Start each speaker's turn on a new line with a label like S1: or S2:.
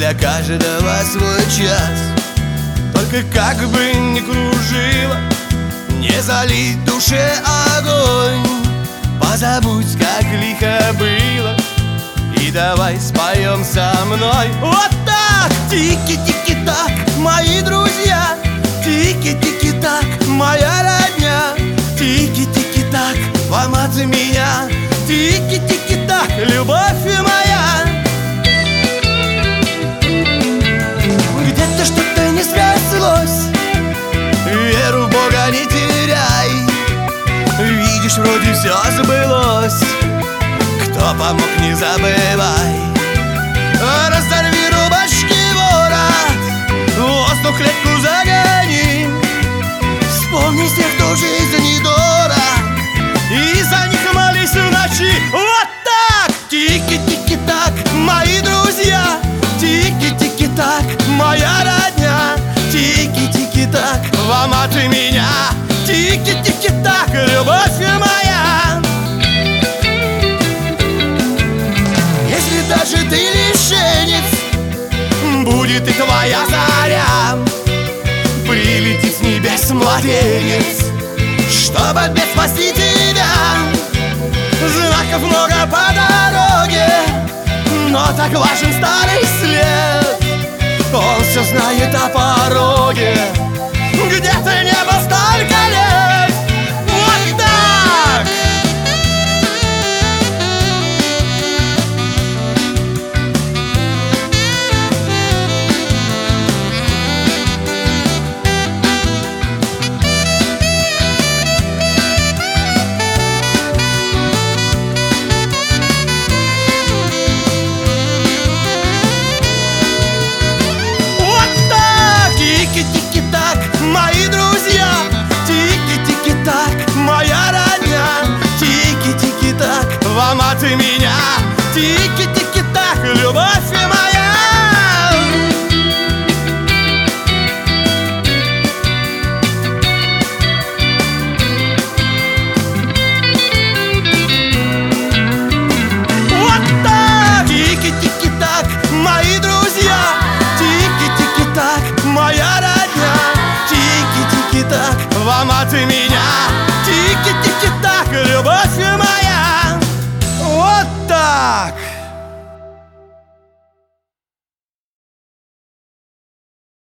S1: для каждого свой час. Только как бы ни кружило, не залить душе огонь. Позабудь, как лихо было, и давай споем со мной. Вот так! Тики-тики-так, мои друзья, тики-тики-так, моя родня, тики-тики-так, вам от меня, тики-тики-так, любовь моя. Где-то что-то не срослось, веру в Бога не теряй. Видишь, вроде все сбылось, кто помог, не забывай. Разорви рубашки ворот, воздух клетку загони. Вспомни тех, кто жизни дорог, и за них молись в ночи. Вот так! Тики-тики-так, мои друзья, тики-тики-так, моя родня, тики-тики-так, вам от меня, тики-тики-так, любовь моя. Если даже ты лишенец, будет и твоя заря, прилетит с небес младенец, чтобы от бед спасти тебя. Знаков много по дороге, но так важен старый след. Он все знает о пороге, где ты не был столько лет. Вот так! Мои друзья, тики-тики-так, моя родня, тики-тики-так, вам от меня, тики-тики-так, любовь моя. Вот так! Тики-тики-так, мои друзья, тики-тики-так, моя родня, тики-тики-так, вам от меня.